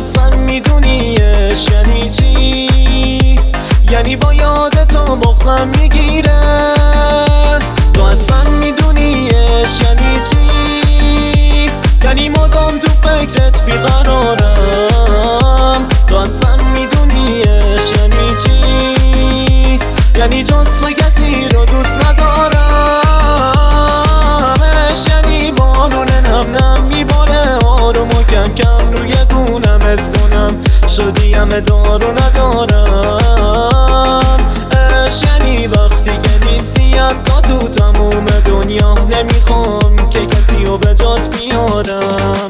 اصلا میدونیش یعنی چی؟ یعنی با یاد تو بغضم میگیره. تو اصلا میدونیش یعنی چی؟ یعنی مدام تو فکرت بیقرارم. تو اصلا میدونیش یعنی چی؟ یعنی جز تو کسی رو دوست ندارمش. یعنی بارون نم نم میباره آروم و کم کم روی گونم حس کنم شدی همه دارو ندارم. یعنی وقتی که نیستی حتی تو تموم دنیا نمیخوام که کسی رو به جات بیارم.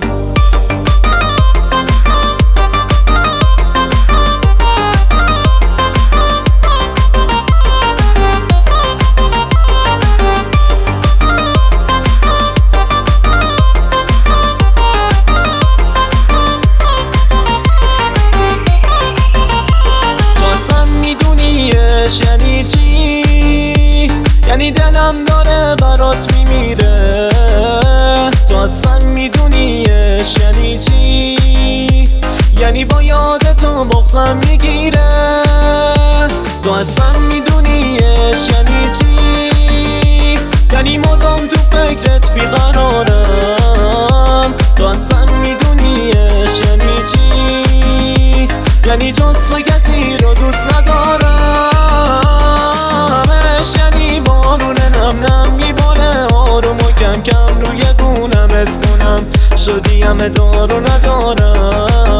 یعنی چی؟ یعنی دلم داره برات میمیره. تو اصلا میدونیش یعنی چی؟ یعنی با یاد تو بغضم میگیره. تو اصلا میدونیش یعنی چی؟ یعنی مدام تو فکرت بیقرارم. تو اصلا میدونیش یعنی چی؟ یعنی جز تو کسی رو دوست ندارم. یعنی بارون نم نم میباره آروم و کم کم روی گونم حس کنم شدی همه دارو ندارم.